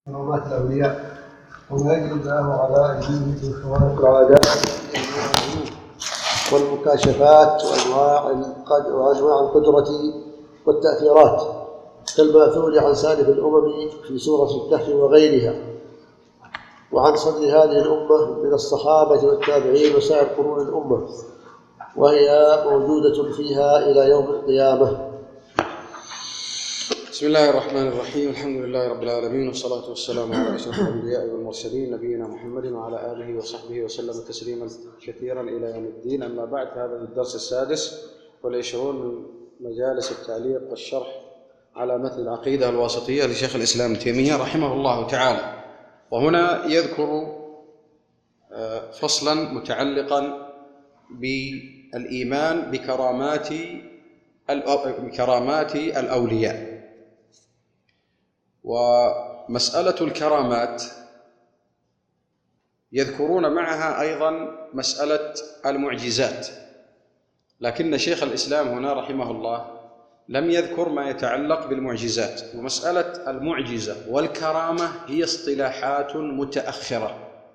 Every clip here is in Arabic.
كرامات الأولياء وما يجري الله على أيديهم من خوارق العادات والمكاشفات وأنواع القدرة والتأثيرات كالماثور عن سالف الأمم في سورة الكهف وغيرها، وعن صدر هذه الأمة من الصحابة والتابعين وسائر قرون الأمة، وهي موجودة فيها إلى يوم القيامة. بسم الله الرحمن الرحيم. الحمد لله رب العالمين، والصلاة والسلام على أشرف الأنبياء والمرسلين نبينا محمد وعلى آله وصحبه وسلم تسليما كثيرا إلى يوم الدين. أما بعد، هذا الدرس السادس والعشرون من مجالس التعليق والشرح على متن العقيدة الواسطية لشيخ الإسلام ابن تيمية رحمه الله تعالى. وهنا يذكر فصلا متعلقا بالإيمان بكرامات الأولياء. ومسألة الكرامات يذكرون معها أيضا مسألة المعجزات، لكن شيخ الإسلام هنا رحمه الله لم يذكر ما يتعلق بالمعجزات. ومسألة المعجزة والكرامة هي اصطلاحات متأخرة،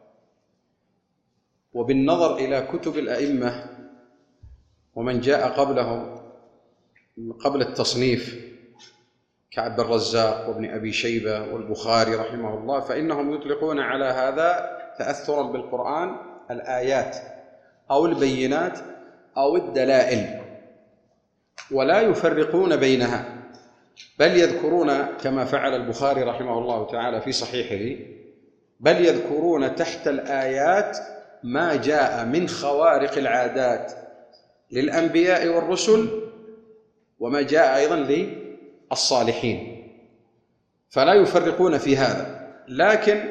وبالنظر إلى كتب الأئمة ومن جاء قبلهم قبل التصنيف كعبد الرزاق وابن أبي شيبة والبخاري رحمه الله، فإنهم يطلقون على هذا تأثرا بالقرآن الآيات أو البينات أو الدلائل، ولا يفرقون بينها، بل يذكرون كما فعل البخاري رحمه الله تعالى في صحيحه، بل يذكرون تحت الآيات ما جاء من خوارق العادات للأنبياء والرسل وما جاء أيضا للصالحين، فلا يفرقون في هذا. لكن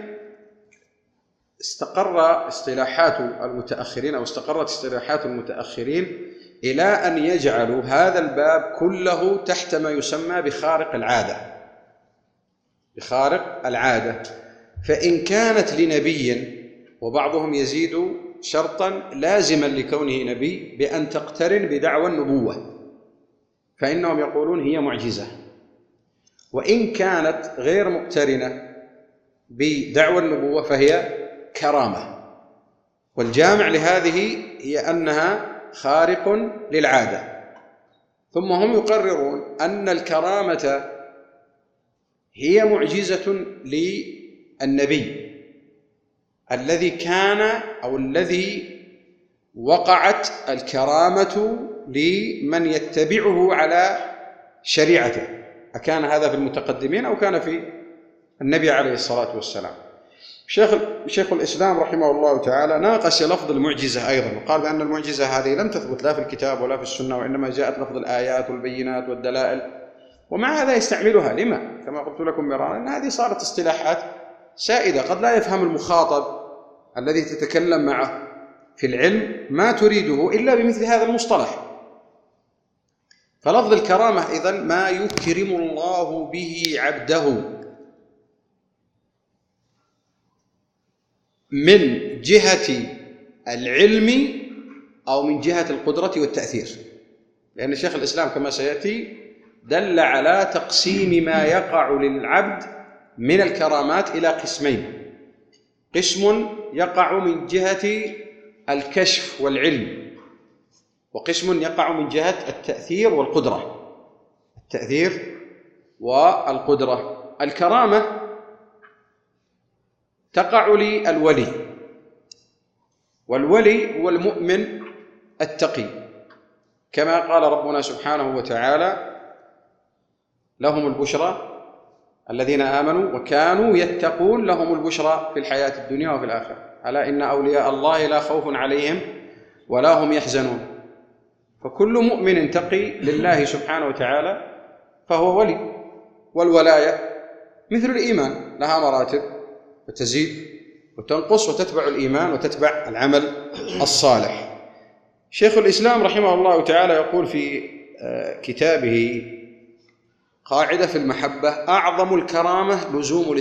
استقرت اصطلاحات المتأخرين إلى أن يجعلوا هذا الباب كله تحت ما يسمى بخارق العادة. فإن كانت لنبي، وبعضهم يزيد شرطا لازما لكونه نبي بأن تقترن بدعوى النبوة، فإنهم يقولون هي معجزة. وإن كانت غير مقترنة بدعوى النبوة فهي كرامة. والجامع لهذه هي أنها خارق للعادة. ثم هم يقررون أن الكرامة هي معجزة للنبي الذي كان أو الذي وقعت الكرامة لمن يتبعه على شريعته، أكان هذا في المتقدمين أو كان في النبي عليه الصلاة والسلام. شيخ الإسلام رحمه الله تعالى ناقش لفظ المعجزة أيضا، وقال بأن المعجزة هذه لم تثبت لا في الكتاب ولا في السنة، وإنما جاءت لفظ الآيات والبينات والدلائل، ومع هذا يستعملها. لما؟ كما قلت لكم مرارا أن هذه صارت اصطلاحات سائدة، قد لا يفهم المخاطب الذي تتكلم معه في العلم ما تريده إلا بمثل هذا المصطلح. فلفظ الكرامة إذن ما يكرم الله به عبده من جهة العلم أو من جهة القدرة والتأثير، لأن شيخ الإسلام كما سيأتي دل على تقسيم ما يقع للعبد من الكرامات إلى قسمين: قسم يقع من جهة الكشف والعلم، وقسم يقع من جهة التأثير والقدرة. الكرامة تقع للولي، والولي هو المؤمن التقي، كما قال ربنا سبحانه وتعالى: لهم البشرى الذين آمنوا وكانوا يتقون لهم البشرى في الحياة الدنيا وفي الآخرة، ألا إن أولياء الله لا خوف عليهم ولا هم يحزنون. فكل مؤمن تقي لله سبحانه وتعالى فهو ولي. والولاية مثل الإيمان، لها مراتب وتزيد وتنقص وتتبع الإيمان وتتبع العمل الصالح. شيخ الإسلام رحمه الله تعالى يقول في كتابه قاعدة في المحبة: أعظم الكرامة لزوم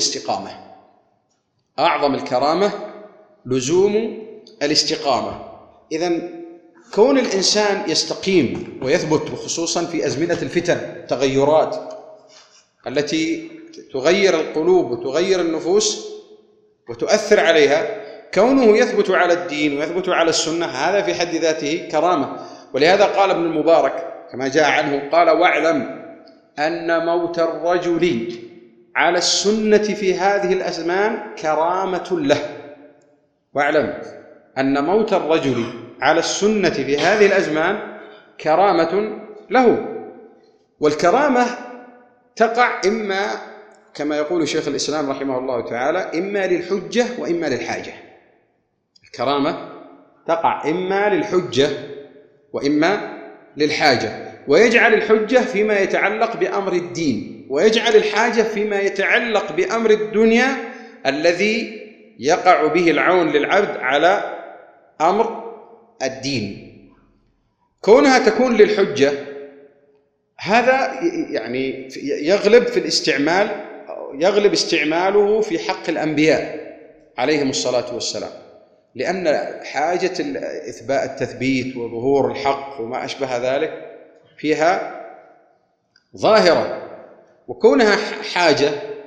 الاستقامة. إذن كون الإنسان يستقيم ويثبت، وخصوصا في أزمنة الفتن التغيرات التي تغير القلوب وتغير النفوس وتؤثر عليها، كونه يثبت على الدين ويثبت على السنة هذا في حد ذاته كرامة. ولهذا قال ابن المبارك كما جاء عنه قال: واعلم أن موت الرجل على السنة في هذه الأزمان كرامة له. واعلم أن موت الرجل على السنة في هذه الأزمان كرامة له. والكرامة تقع إما كما يقول شيخ الإسلام رحمه الله تعالى إما للحجة وإما للحاجة. الكرامة تقع إما للحجة وإما للحاجة، ويجعل الحجة فيما يتعلق بأمر الدين، ويجعل الحاجة فيما يتعلق بأمر الدنيا الذي يقع به العون للعبد على أمر الدين. كونها تكون للحجة هذا يعني يغلب في الاستعمال، يغلب استعماله في حق الأنبياء عليهم الصلاة والسلام، لأن حاجة إثبات التثبيت وظهور الحق وما أشبه ذلك فيها ظاهرة. وكونها حاجة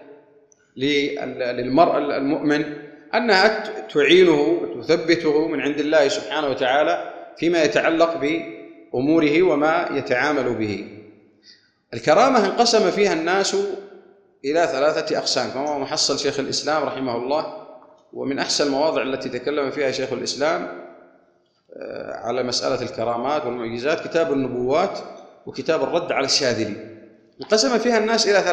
للمرء المؤمن أنها تعينه وتثبته من عند الله سبحانه وتعالى فيما يتعلق بأموره وما يتعامل به. الكرامة انقسم فيها الناس إلى 3 أقسام كما هو محصل شيخ الإسلام رحمه الله، ومن أحسن المواضع التي تكلم فيها شيخ الإسلام على مسألة الكرامات والمعجزات كتاب النبوات وكتاب الرد على الشاذلي. انقسم فيها الناس إلى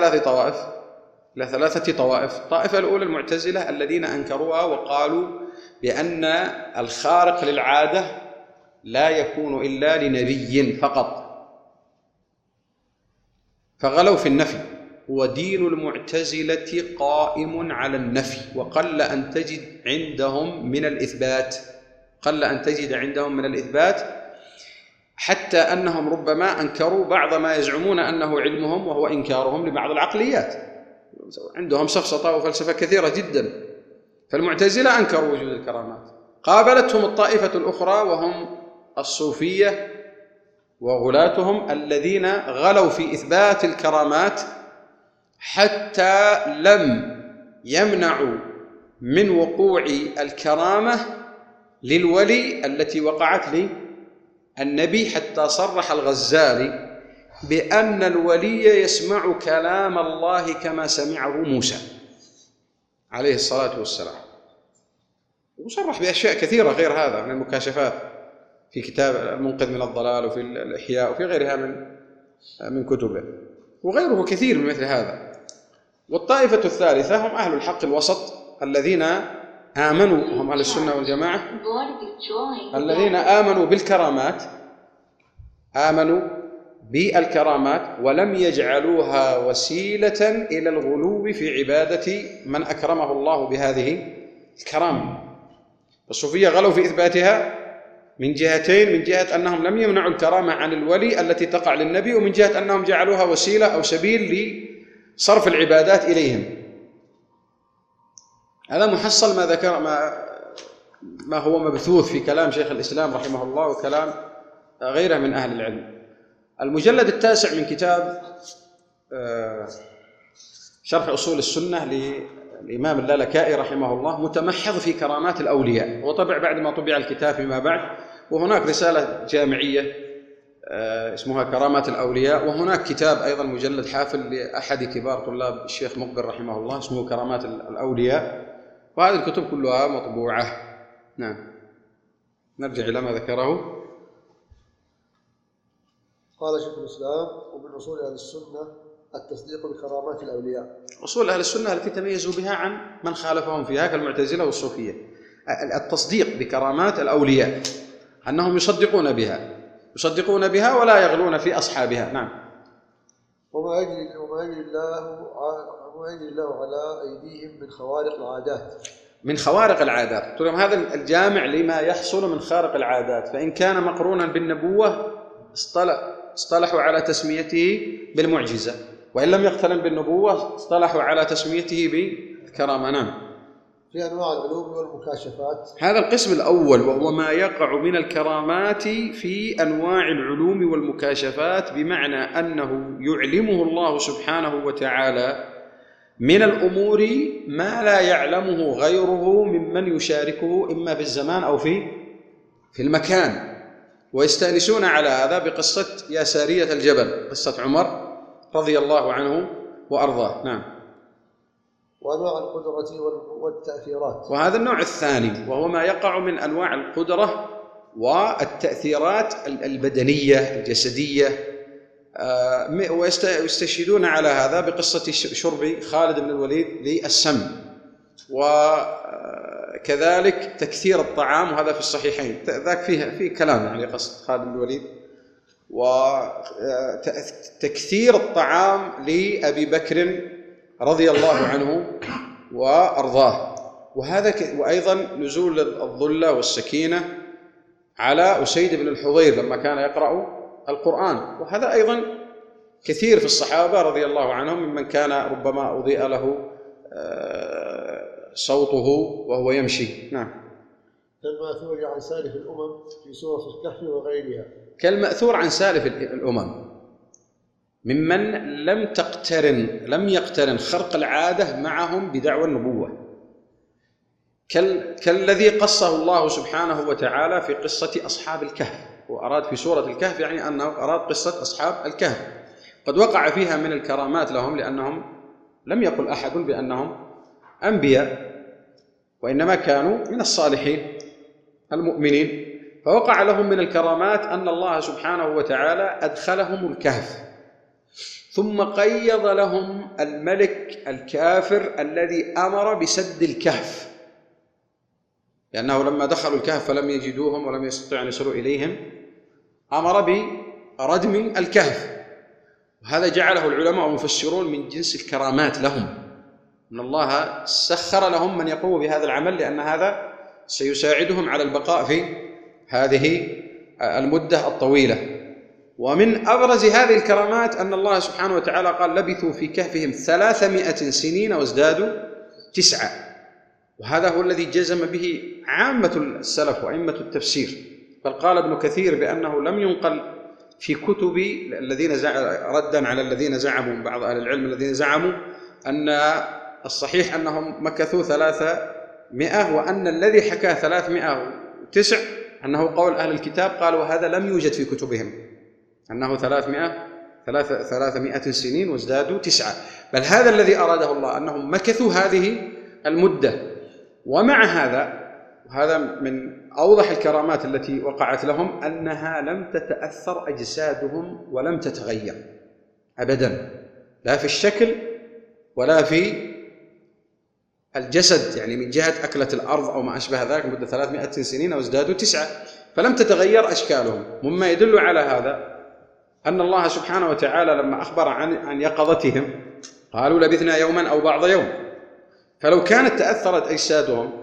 3 طوائف. الطائفة الأولى المعتزلة الذين أنكروها وقالوا بأن الخارق للعادة لا يكون إلا لنبي فقط، فغلوا في النفي. ودين المعتزلة قائم على النفي، وقل أن تجد عندهم من الإثبات، حتى أنهم ربما أنكروا بعض ما يزعمون أنه علمهم وهو إنكارهم لبعض العقليات. عندهم سفسطة وفلسفة كثيرة جدا. فالمعتزلة أنكروا وجود الكرامات. قابلتهم الطائفة الأخرى وهم الصوفية وغلاتهم الذين غلوا في إثبات الكرامات حتى لم يمنعوا من وقوع الكرامة للولي التي وقعت للنبي، حتى صرح الغزالي بأن الولي يسمع كلام الله كما سمعه موسى عليه الصلاة والسلام، وصرح بأشياء كثيرة غير هذا من المكاشفات في كتاب المنقذ من الضلال وفي الإحياء وفي غيرها من كتبه، وغيره كثير من مثل هذا. والطائفة الثالثة هم أهل الحق الوسط الذين آمنوا، هم أهل السنة والجماعة الذين آمنوا بالكرامات ولم يجعلوها وسيلة إلى الغلو في عبادة من أكرمه الله بهذه الكرامة. الصوفية غلوا في إثباتها من جهتين: من جهة أنهم لم يمنعوا الكرامة عن الولي التي تقع للنبي، ومن جهة أنهم جعلوها وسيلة أو سبيل لصرف العبادات إليهم. هذا محصل ما ذكر ما هو مبثوث في كلام شيخ الإسلام رحمه الله وكلام غيره من أهل العلم. المجلد 9 من كتاب شرح أصول السنة للإمام اللالكائي رحمه الله متمحض في كرامات الأولياء، وطبع بعد ما طبع الكتاب فيما بعد. وهناك رسالة جامعية اسمها كرامات الأولياء، وهناك كتاب أيضا مجلد حافل لأحد كبار طلاب الشيخ مقبل رحمه الله اسمه كرامات الأولياء. وهذه الكتب كلها مطبوعة. نعم، نرجع إلى ما ذكره. قال شيخ الإسلام: ومن أصول أهل السنة التصديق بكرامات الأولياء. أصول أهل السنة التي تميزوا بها عن من خالفهم فيها كالمعتزلة والصوفية التصديق بكرامات الأولياء، أنهم يصدقون بها ولا يغلون في أصحابها. نعم. وما يجري الله على أيديهم من خوارق العادات. هذا الجامع لما يحصل من خارق العادات، فإن كان مقرونا بالنبوة اصطلحوا على تسميته بالمعجزة، وإن لم يقترن بالنبوة اصطلحوا على تسميته بالكرامة. نعم. في أنواع العلوم والمكاشفات. هذا القسم الأول وهو ما يقع من الكرامات في أنواع العلوم والمكاشفات، بمعنى أنه يعلمه الله سبحانه وتعالى من الأمور ما لا يعلمه غيره ممن يشاركه إما في الزمان أو في المكان. ويستأنسون على هذا بقصة يا سارية الجبل، قصة عمر رضي الله عنه وأرضاه. نعم. وأنواع القدرة والتأثيرات. وهذا النوع الثاني، وهو ما يقع من أنواع القدرة والتأثيرات البدنية الجسدية. ويستشهدون على هذا بقصة شرب خالد بن الوليد للسم، وكذلك تكثير الطعام، وهذا في الصحيحين، ذاك فيه كلام يعني قصة خالد بن الوليد، وتكثير الطعام لأبي بكر رضي الله عنه وأرضاه. وأيضا نزول الظلة والسكينة على أسيد بن الحضير لما كان يقرأ القرآن، وهذا أيضا كثير في الصحابة رضي الله عنهم، ممن كان ربما أضيء له صوته وهو يمشي. نعم. كالمأثور عن سالف الأمم في سورة الكهف وغيرها. كالمأثور عن سالف الأمم ممن لم يقترن خرق العادة معهم بدعوى النبوة، كالذي قصه الله سبحانه وتعالى في قصة أصحاب الكهف، وأراد في سورة الكهف يعني أنه أراد قصة أصحاب الكهف، قد وقع فيها من الكرامات لهم، لأنهم لم يقل أحد بأنهم أنبياء، وإنما كانوا من الصالحين المؤمنين، فوقع لهم من الكرامات أن الله سبحانه وتعالى أدخلهم الكهف، ثم قيض لهم الملك الكافر الذي أمر بسد الكهف، لأنه لما دخلوا الكهف فلم يجدوهم ولم يستطيعوا أن يصلوا إليهم، أمر بردم الكهف. وهذا جعله العلماء والمفسرون من جنس الكرامات لهم، أن الله سخر لهم من يقوم بهذا العمل، لأن هذا سيساعدهم على البقاء في هذه المدة الطويلة. ومن أبرز هذه الكرامات أن الله سبحانه وتعالى قال لبثوا في كهفهم 300 سنين وازدادوا 9، وهذا هو الذي جزم به عامة السلف وأئمة التفسير. بل قال ابن كثير بأنه لم ينقل في كتب الذين ردا على الذين زعموا، بعض أهل العلم الذين زعموا أن الصحيح أنهم مكثوا 300، وأن الذي حكى 309 أنه قول أهل الكتاب، قالوا هذا لم يوجد في كتبهم، أنه 300 سنين وازدادوا 9، بل هذا الذي أراده الله أنهم مكثوا هذه المدة. ومع هذا من أوضح الكرامات التي وقعت لهم أنها لم تتأثر أجسادهم ولم تتغير أبدا، لا في الشكل ولا في الجسد، يعني من جهة أكلة الأرض أو ما أشبه ذلك مدة 300 سنين وازدادوا 9، فلم تتغير أشكالهم. مما يدل على هذا أن الله سبحانه وتعالى لما أخبر عن يقظتهم قالوا لبثنا يوما أو بعض يوم، فلو كانت تأثرت أجسادهم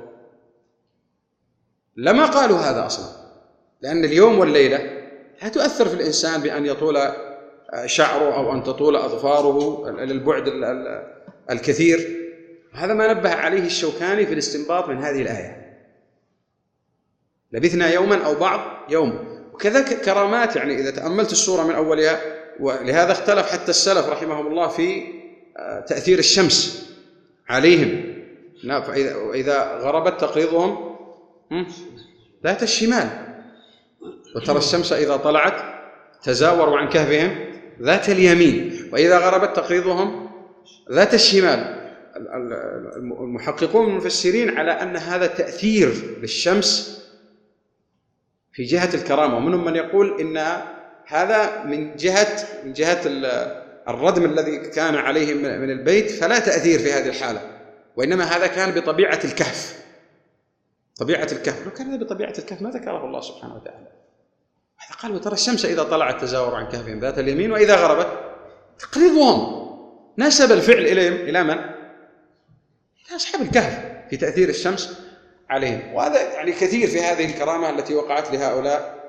لما قالوا هذا أصلا، لأن اليوم والليلة لا تؤثر في الإنسان بأن يطول شعره أو أن تطول أظفاره للبعد الكثير. هذا ما نبه عليه الشوكاني في الاستنباط من هذه الآية، لبثنا يوما أو بعض يوم. وكذلك كرامات، يعني إذا تأملت السورة من أولها، ولهذا اختلف حتى السلف رحمهم الله في تأثير الشمس عليهم. فإذا غربت تقريضهم ذات الشمال، وترى الشمس إذا طلعت تزاوروا عن كهفهم ذات اليمين، وإذا غربت تقريضهم ذات الشمال. المحققون المفسرين على أن هذا تأثير للشمس في جهة الكرامة، ومنهم من يقول إن هذا من جهة الردم الذي كان عليه من البيت، فلا تأثير في هذه الحالة، وإنما هذا كان بطبيعة الكهف. طبيعة الكهف، لو كان بطبيعة الكهف ما ذكره الله سبحانه وتعالى. هذا قال وترى الشمس إذا طلعت تزاور عن كهفهم ذات اليمين وإذا غربت تقرضهم. نسب الفعل إليهم إلى من؟ إلى أصحاب الكهف في تأثير الشمس عليهم. وهذا يعني كثير في هذه الكرامة التي وقعت لهؤلاء،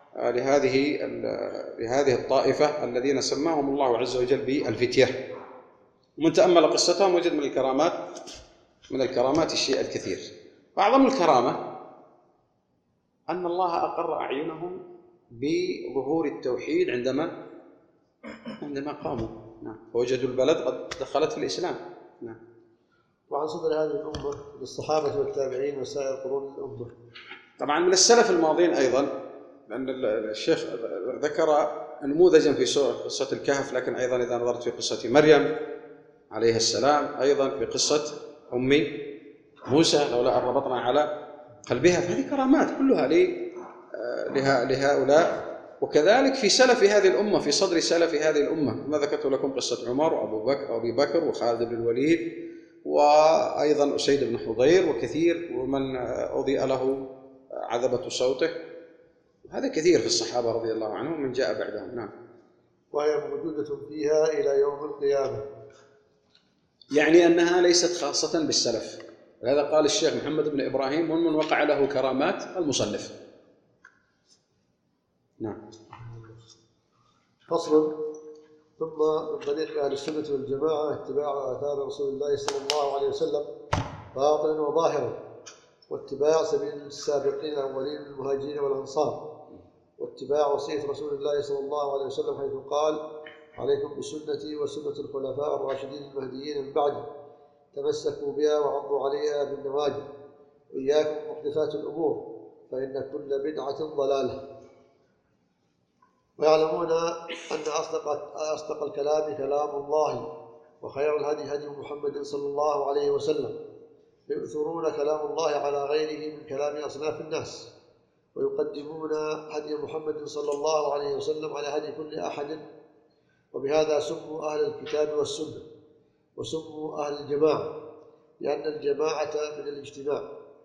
لهذه الطائفة الذين سماهم الله عز وجل بالفتية. ومن تأمل قصتهم وجد من الكرامات الشيء الكثير. وأعظم الكرامة أن الله أقر أعينهم بظهور التوحيد عندما قاموا، ووجدوا البلد قد دخلت في الإسلام، نعم. وعن صدر هذه الأمة للصحابة والتابعين وسائر قرون الأمة. طبعا من السلف الماضين أيضا، لأن الشيخ ذكر نموذجا في قصة الكهف، لكن أيضا إذا نظرت في قصة مريم عليه السلام، أيضا في قصة أم موسى لولا أن ربطنا على قلبها، فهذه كرامات كلها لهؤلاء. وكذلك في سلف هذه الأمة، في صدر سلف هذه الأمة، ما ذكرت لكم قصة عمر وأبي بكر وخالد بن الوليد، وأيضا أسيد بن حضير، وكثير ومن أضيء له عذبة صوته، هذا كثير في الصحابة رضي الله عنهم من جاء بعدهم. نعم. وهي موجودة فيها إلى يوم القيامة، يعني أنها ليست خاصة بالسلف. هذا قال الشيخ محمد بن إبراهيم ومن وقع له كرامات المصنف. نعم. فصل. ثم من طريق أهل السنة والجماعة اتباع آثار رسول الله صلى الله عليه وسلم باطنا وظاهرا، واتباع سبيل السابقين الأولين من المهاجرين والأنصار، واتباع وصية رسول الله صلى الله عليه وسلم حيث قال: عليكم بسنتي وسنة الخلفاء الراشدين المهديين من بعدي، تمسكوا بها وعضوا عليها بالنواجذ، وإياكم محدثات الأمور فإن كل بدعة ضلالة. ويعلمون أن أصدق الكلام كلام الله، وخير الهدي هدي محمد صلى الله عليه وسلم، فيؤثرون كلام الله على غيره من كلام أصناف الناس، ويقدمون هدي محمد صلى الله عليه وسلم على هدي كل أحد. وبهذا سموا أهل الكتاب والسنة، وسموا أهل الجماعة، لأن الجماعة من الاجتماع،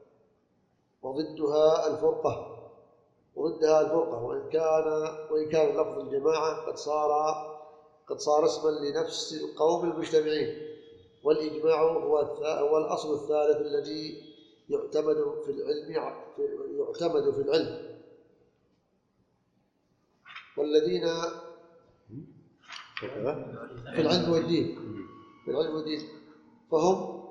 وضدها الفرقة، وإن كان لفظ الجماعة قد صار اسما لنفس القوم المجتمعين. والإجماع هو الأصل الثالث الذي يعتمد في العلم. والذين في العلم والدين فهم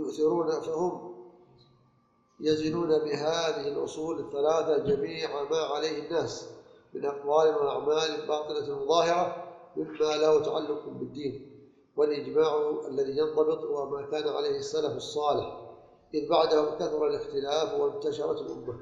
يزنون بهذه الأصول الثلاثة جميع ما عليه الناس من أقوال وأعمال باطنة وظاهرة مما له تعلق بالدين. والإجماع الذي ينضبط هو ما كان عليه السلف الصالح، إذ بعدهم كثر الاختلاف وانتشرت الأمة.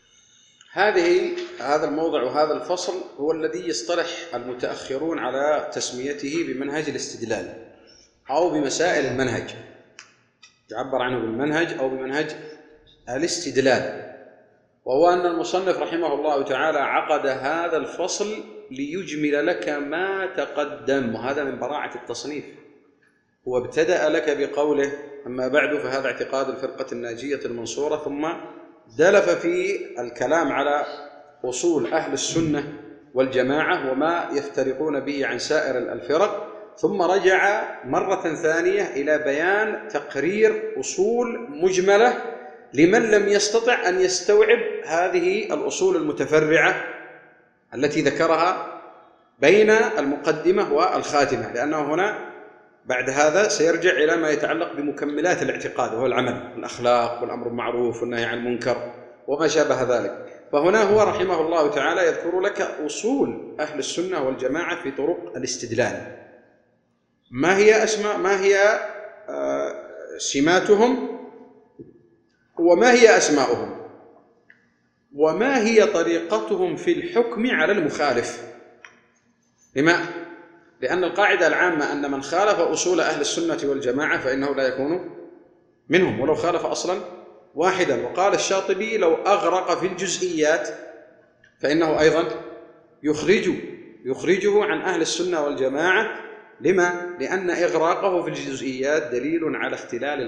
هذا الموضع وهذا الفصل هو الذي يصطلح المتأخرون على تسميته بمنهج الاستدلال أو بمسائل المنهج، يعبر عنه بالمنهج أو بمنهج الاستدلال. وهو أن المصنف رحمه الله تعالى عقد هذا الفصل ليجمل لك ما تقدم، وهذا من براعة التصنيف. هو ابتدأ لك بقوله: أما بعد فهذا اعتقاد الفرقة الناجية المنصورة، ثم دلف في الكلام على أصول أهل السنة والجماعة وما يفترقون به عن سائر الفرق، ثم رجع مرة ثانية إلى بيان تقرير أصول مجملة لمن لم يستطع أن يستوعب هذه الأصول المتفرعة التي ذكرها بين المقدمة والخاتمة، لأنه هنا بعد هذا سيرجع إلى ما يتعلق بمكملات الاعتقاد، وهو العمل، الأخلاق والأمر بالمعروف والنهي عن المنكر وما شابه ذلك. فهنا هو رحمه الله تعالى يذكر لك أصول أهل السنة والجماعة في طرق الاستدلال، ما هي سماتهم، وما هي أسماؤهم، وما هي طريقتهم في الحكم على المخالف. لما؟ لأن القاعدة العامة أن من خالف أصول أهل السنة والجماعة فإنه لا يكون منهم ولو خالف أصلا واحدا. وقال الشاطبي: لو أغرق في الجزئيات فإنه أيضا يخرجه عن أهل السنة والجماعة. لما؟ لأن إغراقه في الجزئيات دليل على اختلال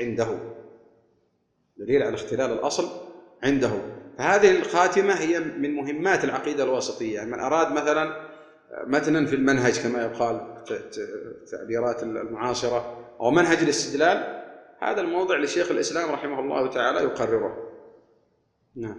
الأصل عنده. فهذه الخاتمة هي من مهمات العقيدة الواسطية. يعني من أراد مثلا متنا في المنهج كما يقال تعبيرات المعاصرة أو منهج الاستدلال، هذا الموضع لشيخ الإسلام رحمه الله تعالى يقرره. نعم.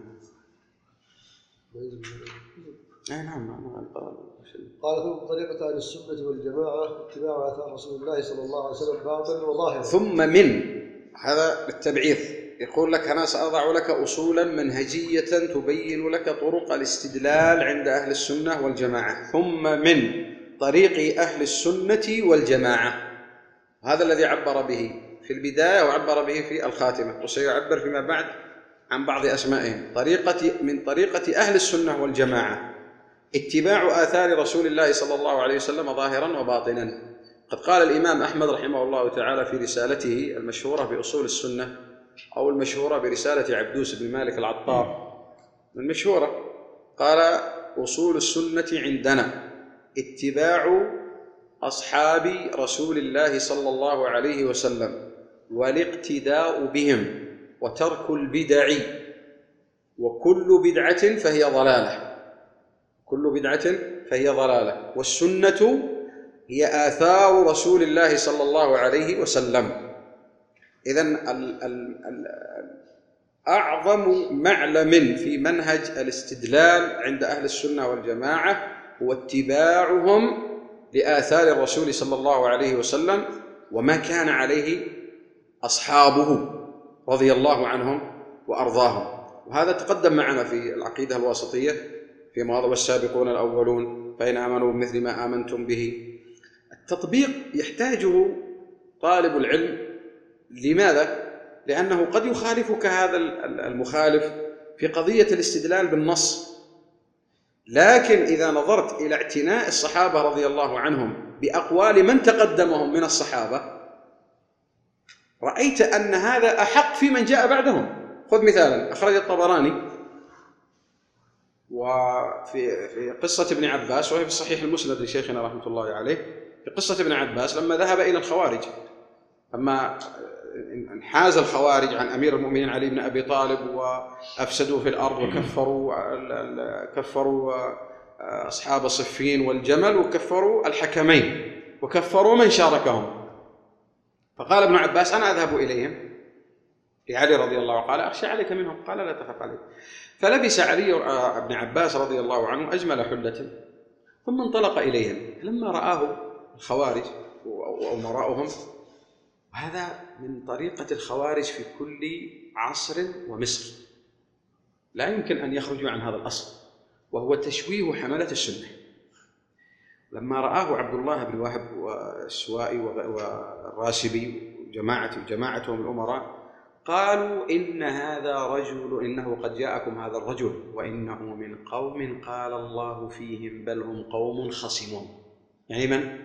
قال: ثم طريقة أهل السنة والجماعة اتباع آثار رسول الله صلى الله عليه وسلم باطنا وظاهرا. ثم من هذا للتبعيض، يقول لك: أنا سأضع لك أصولا منهجية تبين لك طرق الاستدلال عند أهل السنة والجماعة. ثم من طريق أهل السنة والجماعة، هذا الذي عبر به في البداية وعبر به في الخاتمة، وسيعبر فيما بعد عن بعض أسمائهم. من طريقة أهل السنة والجماعة اتباع آثار رسول الله صلى الله عليه وسلم ظاهرا وباطنا. قد قال الإمام أحمد رحمه الله تعالى في رسالته المشهورة بأصول السنة، أو المشهورة برسالة عبدوس بن مالك العطار المشهورة، قال: أصول السنة عندنا اتباع أصحاب رسول الله صلى الله عليه وسلم والاقتداء بهم وترك البدع، وكل بدعة فهي ضلالة، كل بدعة فهي ضلالة، والسنة هي آثار رسول الله صلى الله عليه وسلم. إذن أعظم معلم في منهج الاستدلال عند أهل السنة والجماعة هو اتباعهم لآثار الرسول صلى الله عليه وسلم وما كان عليه أصحابه رضي الله عنهم وأرضاهم. وهذا تقدم معنا في العقيدة الواسطية في مواضع: والسابقون الأولون فإن آمنوا بمثل ما آمنتم به. التطبيق يحتاجه طالب العلم. لماذا؟ لأنه قد يخالفك هذا المخالف في قضية الاستدلال بالنص، لكن إذا نظرت إلى اعتناء الصحابة رضي الله عنهم بأقوال من تقدمهم من الصحابة رأيت أن هذا أحق في من جاء بعدهم. خذ مثالا أخرج الطبراني وفي قصة ابن عباس، وهي في صحيح المسند لشيخنا رحمة الله عليه، في قصة ابن عباس لما ذهب إلى الخوارج، أما انحاز الخوارج عن أمير المؤمنين علي بن أبي طالب وأفسدوا في الأرض وكفروا أصحاب صفين والجمل، وكفروا الحكمين، وكفروا من شاركهم. فقال ابن عباس: أنا أذهب إليهم لعلي رضي الله عنه، قال: أخشى عليك منهم، قال: لا تخف عليك. فلبس علي ابن عباس رضي الله عنه أجمل حلة ثم انطلق إليهم. لما رآه الخوارج وأمراؤهم، وهذا من طريقة الخوارج في كل عصر ومصر، لا يمكن أن يخرجوا عن هذا الأصل، وهو تشويه حملة السنة. لما رآه عبد الله بن وهب والسوائي والراشبي وجماعتهم الأمراء، قالوا: إن هذا رجل، إنه قد جاءكم هذا الرجل وإنه من قوم قال الله فيهم بل هم قوم خصمون. يعني من؟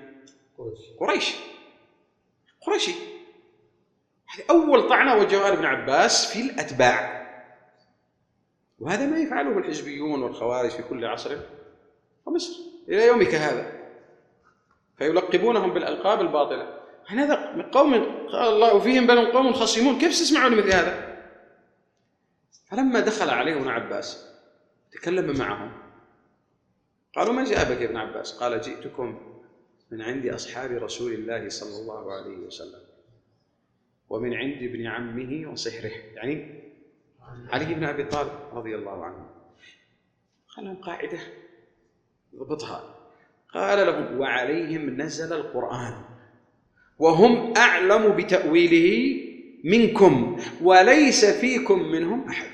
قريشي. هذه أول طعنة وجهها ابن عباس في الأتباع، وهذا ما يفعله الحزبيون والخوارج في كل عصر ومصر إلى يومك هذا، فيلقبونهم بالألقاب الباطلة. هذا من قوم قال الله فيهم بل هم قوم خصمون، كيف تسمعون مثل هذا؟ فلما دخل عليه ابن عباس تكلم معهم، قالوا: من جاء بك يا ابن عباس؟ قال: جئتكم من عند أصحاب رسول الله صلى الله عليه وسلم ومن عند ابن عمه وصهره، يعني علي بن أبي طالب رضي الله عنه. قال لهم قاعدة ضبطها، قال لهم: وعليهم نزل القرآن وهم أعلم بتأويله منكم وليس فيكم منهم أحد.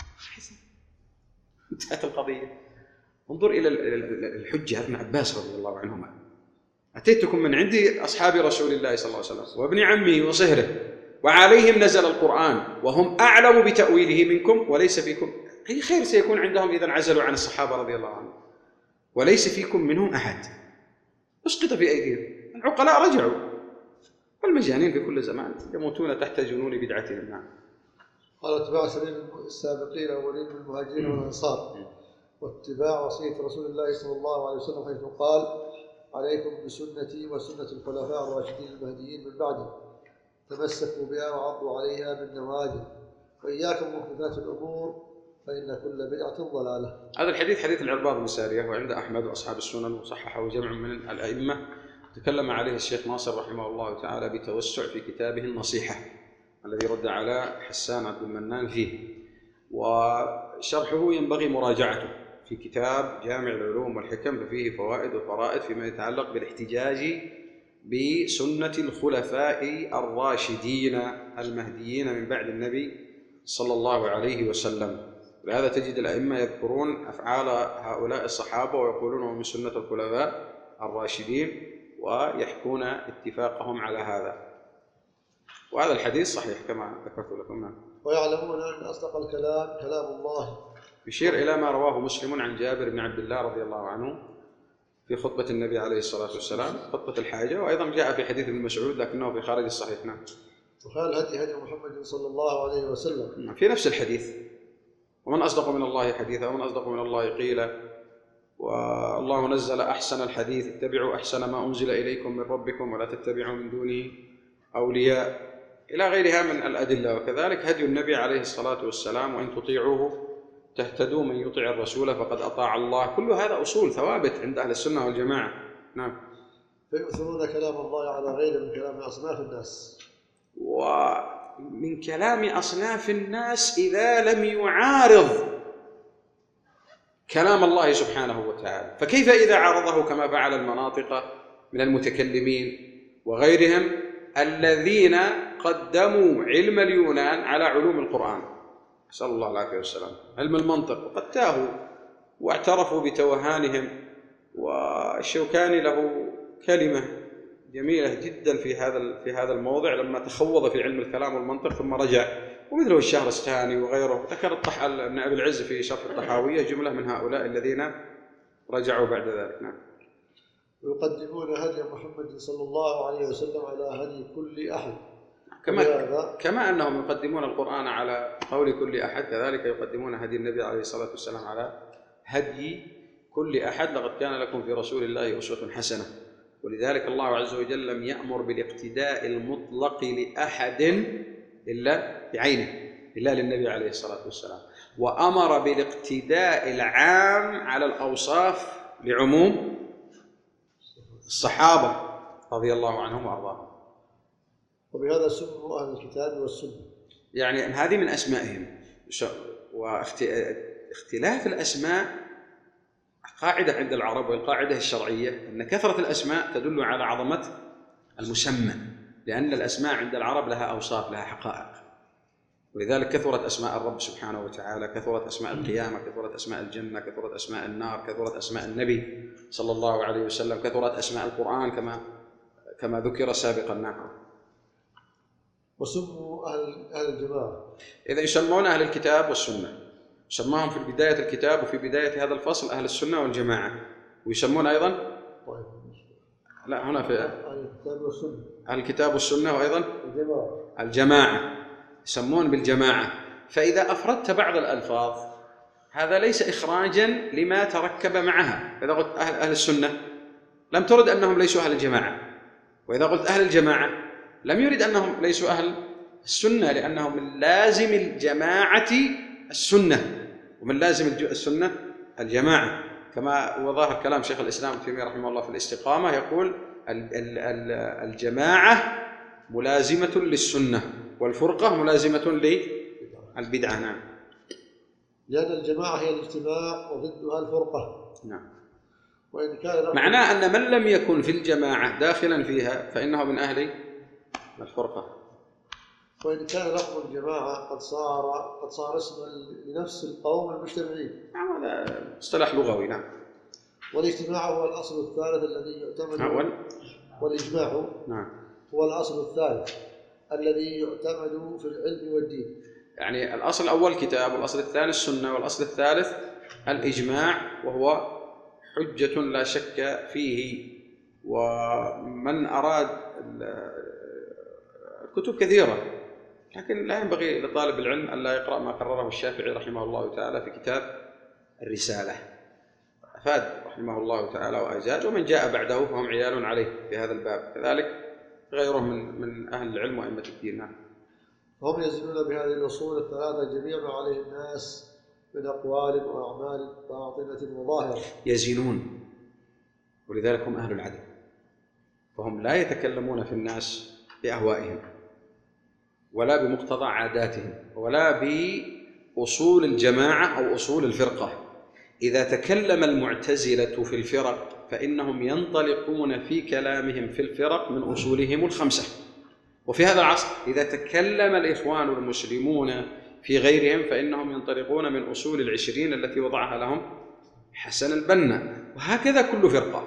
انتهت القضية. انظر إلى الحجة ابن عباس رضي الله عنهما: أتيتكم من عند أصحاب رسول الله صلى الله عليه وسلم وابن عمه وصهره وعليهم نزل القرآن وهم أعلم بتأويله منكم وليس فيكم. أي خير سيكون عندهم إذا عزلوا عن الصحابة رضي الله عنهم؟ وليس فيكم منهم أحد. اسقط في أيديهم. العقلاء رجعوا، والمجانين في كل زمان يموتون تحت جنون بدعتهم. نعم. قال: اتباع سبيل السابقين الأولين من المهاجرين والأنصار واتباع وصية رسول الله صلى الله عليه وسلم، حيث قال: عليكم بسنتي وسنة الخلفاء الراشدين المهديين من بعدي، تمسكوا بها وعضوا عليها بالنواجذ، وإياكم محدثات الأمور فإن كل بدعة ضلالة. هذا الحديث حديث العرباض بن سارية، وعند أحمد وأصحاب السنن، وصححه جمع من الأئمة. تكلم عليه الشيخ ناصر رحمه الله تعالى بتوسع في كتابه النصيحة الذي رد على حسان عبد المنان فيه، وشرحه ينبغي مراجعته في كتاب جامع العلوم والحكم، ففيه فوائد وفرائد فيما يتعلق بالاحتجاج بسنة الخلفاء الراشدين المهديين من بعد النبي صلى الله عليه وسلم. ولهذا تجد الأئمة يذكرون أفعال هؤلاء الصحابة ويقولون من سنة الخلفاء الراشدين، ويحكون اتفاقهم على هذا. وهذا الحديث صحيح كما ذكرت لكم. ويعلمون أن أصدق الكلام كلام الله. يشير إلى ما رواه مسلم عن جابر بن عبد الله رضي الله عنه في خطبة النبي عليه الصلاة والسلام، خطبة الحاجة، وأيضا جاء في حديث ابن مسعود لكنه في خارج الصحيح. نعم. وقال هدي محمد صلى الله عليه وسلم في نفس الحديث: ومن أصدق من الله حديثا ومن أصدق من الله قيلا، والله نزل أحسن الحديث، اتبعوا أحسن ما أنزل إليكم من ربكم ولا تتبعوا من دونه أولياء، إلى غيرها من الأدلة. وكذلك هدي النبي عليه الصلاة والسلام: وإن تطيعوه تهتدوا، من يطيع الرسول فقد أطاع الله. كل هذا أصول ثوابت عند أهل السنة والجماعة. نعم. فيؤثرون كلام الله على غيره من كلام أصناف الناس، ومن كلام أصناف الناس إذا لم يعارض كلام الله سبحانه وتعالى. فكيف إذا عارضه كما فعل المناطق من المتكلمين وغيرهم الذين قدموا علم اليونان على علوم القرآن، نسأل الله العافية والسلام، علم المنطق، وقد تاهوا واعترفوا بتوهانهم. والشوكاني له كلمة جميلة جدا في هذا الموضع لما تخوض في علم الكلام والمنطق ثم رجع، ومثله الشهرستاني وغيره. ذكر ابن أبي العز في شرح الطحاوية جملة من هؤلاء الذين رجعوا بعد ذلك. نعم. ويقدمون هدي محمد صلى الله عليه وسلم على هدي كل أحد، كما أنهم يقدمون القرآن على قول كل أحد، كذلك يقدمون هدي النبي عليه الصلاة والسلام على هدي كل أحد. لقد كان لكم في رسول الله أسوة حسنة. ولذلك الله عز وجل لم يأمر بالاقتداء المطلق لأحد إلا بعينه، إلا للنبي عليه الصلاة والسلام، وأمر بالاقتداء العام على الأوصاف لعموم الصحابة رضي الله عنهم وأرضاهم. وبهذا سموا أهل الكتاب والسنة، يعني هذه من أسمائهم. واختلاف الأسماء قاعدة عند العرب، والقاعدة الشرعية أن كثرة الأسماء تدل على عظمة المسمى، لأن الأسماء عند العرب لها أوصاف، لها حقائق. ولذلك كثرت أسماء الرب سبحانه وتعالى، كثرت أسماء القيامة، كثرت أسماء الجنة، كثرت أسماء النار، كثرت أسماء النبي صلى الله عليه وسلم، كثرت أسماء القرآن كما ذكر سابقا. نعم. وسموا أهل الجماعة. إذا يسمون أهل الكتاب والسنة، سماهم في بداية الكتاب وفي بداية هذا الفصل أهل السنة والجماعة. ويسمون أيضا لا هنا في أهل الكتاب والسنة وأيضا الجماعة، يسمون بالجماعة. فإذا أفردت بعض الألفاظ هذا ليس إخراجا لما تركب معها. إذا قلت أهل السنة لم ترد أنهم ليسوا أهل الجماعة، وإذا قلت أهل الجماعة لم يرد أنهم ليسوا أهل السنة، لأنهم من لازم الجماعة السنة، ومن لازم السنة الجماعة، كما هو ظاهر كلام شيخ الإسلام ابن تيمية رحمه الله في الاستقامة، يقول الجماعة ملازمة للسنة والفرقة ملازمة للبدعة. نعم. لأن الجماعة هي الاجتماع وضدها الفرقة. نعم. وإن كان معناه أن من لم يكن في الجماعة داخلا فيها فإنه من أهل الفرقة. وإن كان لفظ الجماعة قد صار اسما لنفس القوم المجتمعين. نعم، هذا اصطلاح لغوي. نعم. والاجتماع هو الأصل الثالث الذي يعتمد والإجماع نعم هو الأصل الثالث الذي يعتمد في العلم والدين. يعني الأصل الأول كتاب، والأصل الثاني السنة، والأصل الثالث الإجماع، وهو حجة لا شك فيه. ومن أراد الكتب كثيرة، لكن لا ينبغي لطالب العلم أن لا يقرأ ما قرره الشافعي رحمه الله تعالى في كتاب الرسالة، أفاد رحمه الله تعالى وأجاد، ومن جاء بعده فهم عيال عليه في هذا الباب، كذلك غيره من أهل العلم وأئمة الدين. هم يزنون بهذه الأصول الثلاثة جميع ما عليه الناس من أقوال وأعمال باطنة وظاهرة. يزنون، ولذلك هم أهل العدل، فهم لا يتكلمون في الناس بأهوائهم ولا بمقتضى عاداتهم ولا بأصول الجماعة أو أصول الفرقة. إذا تكلم المعتزلة في الفرق فإنهم ينطلقون في كلامهم في الفرق من أصولهم الخمسة. وفي هذا العصر إذا تكلم الإخوان المسلمون في غيرهم فإنهم ينطلقون من أصول 20 التي وضعها لهم حسن البنا، وهكذا كل فرقة.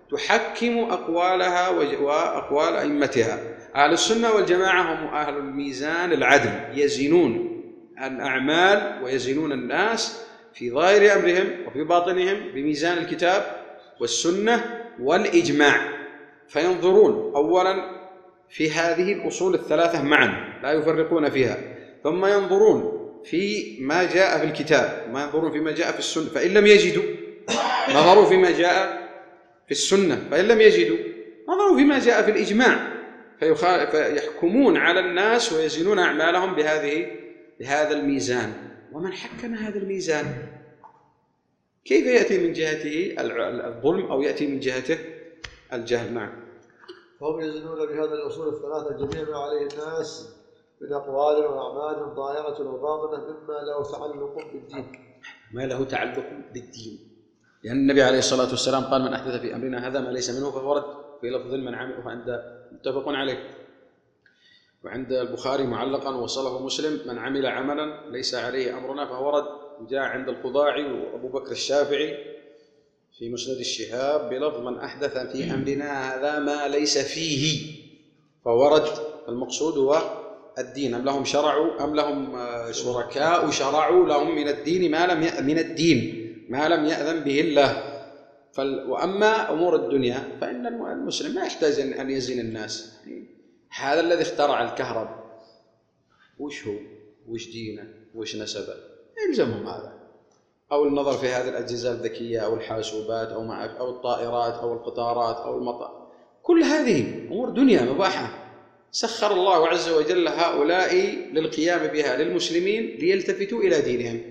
تحكم أقوالها وأقوال أئمتها. أهل السنة والجماعة هم أهل الميزان العدل، يزنون الأعمال ويزنون الناس في ظاهر أمرهم وفي باطنهم بميزان الكتاب والسنة والإجماع، فينظرون أولا في هذه الأصول الثلاثة معا لا يفرقون فيها، ثم ينظرون في ما جاء في الكتاب، ما ينظرون فيما جاء في السنة، فإن لم يجدوا نظروا فيما جاء في السنة، فإن لم يجدوا نظروا فيما جاء في الإجماع، فيحكمون على الناس ويزنون أعمالهم بهذا الميزان. ومن حكم هذا الميزان كيف يأتي من جهته الظلم أو يأتي من جهته الجهل؟ نعم. فهم يزنون بهذه الأصول الثلاثة جميع ما عليه الناس من أقوال وأعمال ظاهرة وباطنة مما له تعلق بالدين. ما له تعلق بالدين، لأن النبي عليه الصلاة والسلام قال: من أحدث في أمرنا هذا ما ليس منه فهو رد، في لفظ من عمل، وعند متفق عليه، وعند البخاري معلقا وصله مسلم: من عمل عملا ليس عليه أمرنا فهو رد. جاء عند الخضاعي وأبو بكر الشافعي في مسند الشهاب بلفظ: من أحدث في أمرنا هذا ما ليس فيه فهو رد. المقصود هو الدين. أم لهم شرعوا أم لهم شركاء شرعوا لهم من الدين ما لم يأذن به الله. وأما أمور الدنيا فإن المسلم لا يحتاج أن يزن الناس. هذا الذي اخترع الكهرباء وش هو؟ وش دينه؟ وش نسبه؟ يلزمهم هذا. أو النظر في هذه الأجهزة الذكية أو الحاسوبات أو الطائرات أو القطارات أو المطار، كل هذه أمور دنيا مباحة سخر الله عز وجل هؤلاء للقيام بها للمسلمين ليلتفتوا إلى دينهم.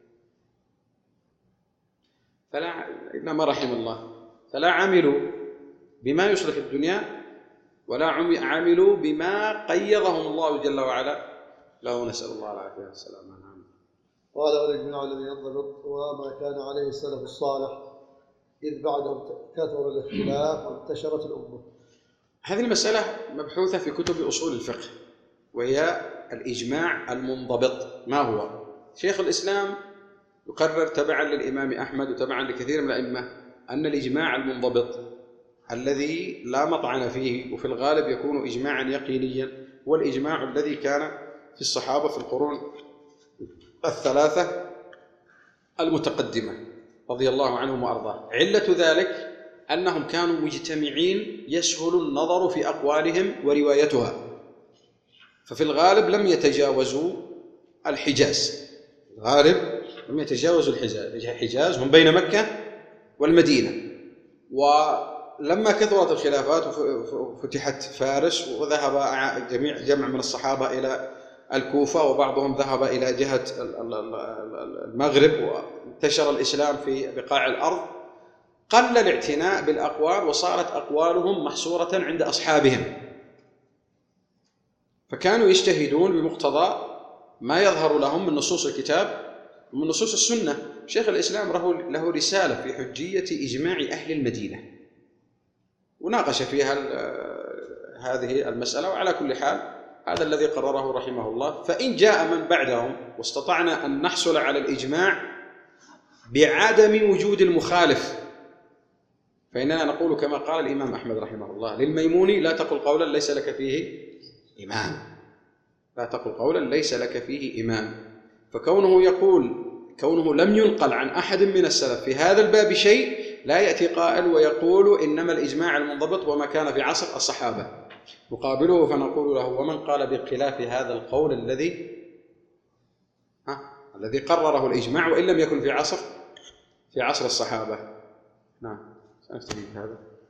إنما رحم الله، فلا عملوا بما يصلح الدنيا ولا عملوا بما قيضهم الله جل وعلا له، نسأل الله العافية والسلامة. قال: والإجماع الذي ينضبط وما كان عليه السلف الصالح إذ بعدهم كثر الاختلاف وانتشرت الأمة. هذه المسألة مبحوثة في كتب أصول الفقه، وهي الإجماع المنضبط. ما هو؟ شيخ الإسلام يقرر تبعا للإمام أحمد وتبعا لكثير من الأئمة أن الإجماع المنضبط الذي لا مطعن فيه وفي الغالب يكون إجماعا يقينيا هو الإجماع الذي كان في الصحابة في القرون الثلاثة المتقدمة رضي الله عنهم وأرضاه. علة ذلك أنهم كانوا مجتمعين يسهل النظر في أقوالهم وروايتها، ففي الغالب لم يتجاوزوا الحجاز. الغالب لم يتجاوزوا الحجاز، هم بين مكة والمدينة. ولما كثرت الخلافات وفتحت فارس وذهب جمع من الصحابة إلى الكوفة وبعضهم ذهب إلى جهة المغرب وانتشر الإسلام في بقاع الأرض، قل الاعتناء بالأقوال وصارت أقوالهم محصورة عند أصحابهم، فكانوا يجتهدون بمقتضى ما يظهر لهم من نصوص الكتاب ومن نصوص السنة. شيخ الإسلام له رسالة في حجية إجماع أهل المدينة وناقش فيها هذه المسألة. وعلى كل حال هذا الذي قرره رحمه الله. فإن جاء من بعدهم واستطعنا أن نحصل على الإجماع بعدم وجود المخالف فإننا نقول كما قال الإمام أحمد رحمه الله للميموني: لا تقل قولا ليس لك فيه إمام. لا تقل قولا ليس لك فيه إمام. فكونه يقول كونه لم ينقل عن أحد من السلف في هذا الباب شيء، لا يأتي قائل ويقول إنما الإجماع المنضبط وما كان في عصر الصحابة. نقابله فنقول له: ومن قال بخلاف هذا القول الذي قرره الإجماع وإن لم يكن في عصر الصحابة. نعم، سنكتفي بهذا.